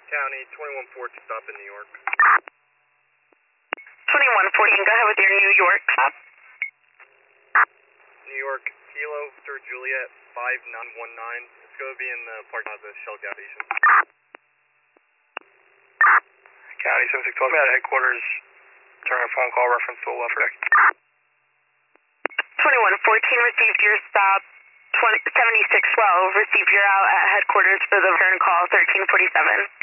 County, 2114, stop in New York. 2114, go ahead with your New York stop. New York, Kilo, Victor Juliet, 5919. It's going to be in the parking lot of the Shell gas station. County 7612, at headquarters. Turn a phone call reference to a left deck. 2114 received your stop. 7612 received your out at headquarters for the return call 1347.